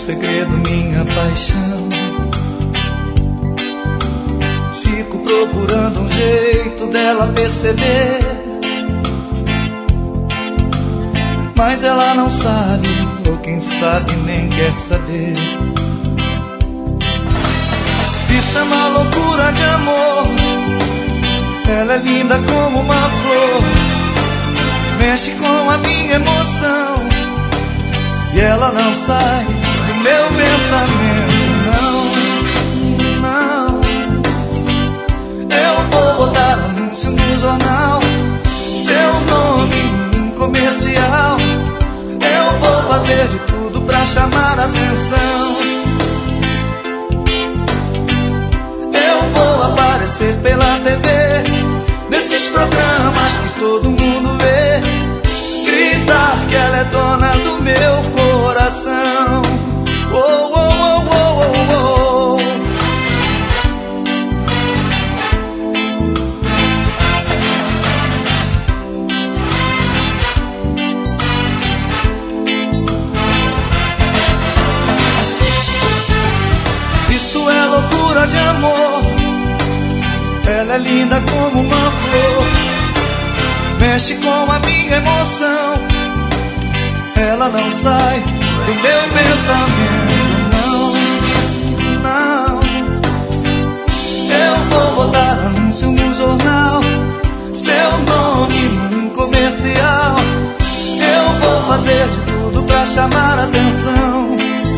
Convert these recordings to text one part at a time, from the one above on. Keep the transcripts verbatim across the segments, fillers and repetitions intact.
segredo, minha paixão. Fico procurando um jeito dela perceber, mas ela não sabe, ou quem sabe nem quer saber. Isso é uma loucura de amor. Ela é linda como uma flor, mexe com a minha emoção, e ela não sai do meu pensamento. Não, não. Eu vou botar anúncio no jornal, seu nome num comercial. Eu vou fazer de tudo pra chamar a atenção. Eu vou aparecer pela T V, nesses programas que todo mundo vê, gritar que ela é dona do meu coração. Oh, oh, oh, oh, oh, oh. Isso é loucura de amor. Ela é linda como uma flor, mexe com a minha emoção. Ela não sai do meu pensamento. Não, não. Eu vou botar anúncio no jornal, seu nome num comercial. Eu vou fazer de tudo pra chamar a atenção.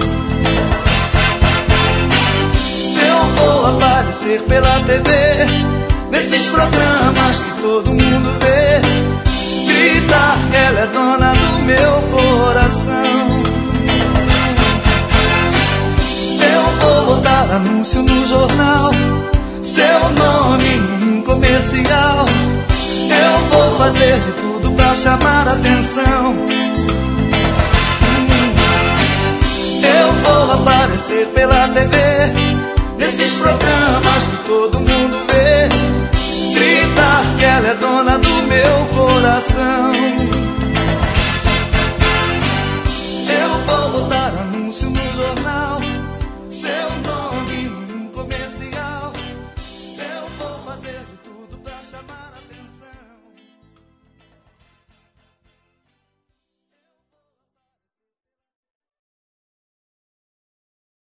Eu vou aparecer pela T V, nesses programas que todo mundo vê, gritar que ela é dona do meu coração. Eu vou botar anúncio no jornal, seu nome num comercial. Eu vou fazer de tudo pra chamar a atenção. Eu vou aparecer pela T V, nesses programas que todo mundo vê,